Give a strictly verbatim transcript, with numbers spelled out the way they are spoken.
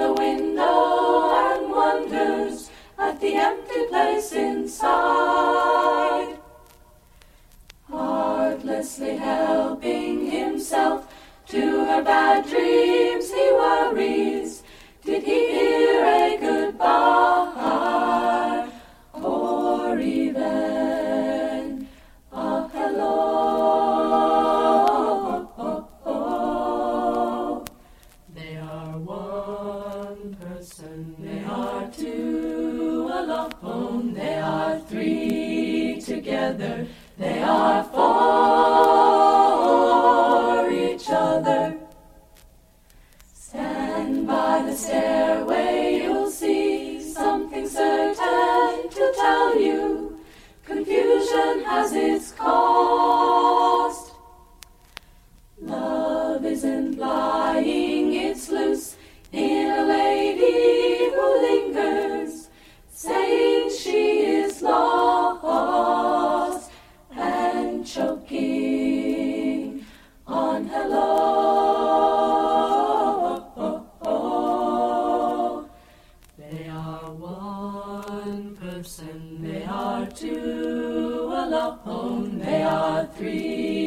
the window and wonders at the empty place inside. Heartlessly helping himself to her bad dreams, he worries. Did he hear a goodbye, or even a hello? They are one person, they are two alone, they are three together, they are for each other. Stand by the stairway, you'll see something certain to tell you. Confusion has its cost. Love isn't lying, it's loose in a lady who lingers, saying she is lost and choking on hello. They are one person, they are two alone, they are three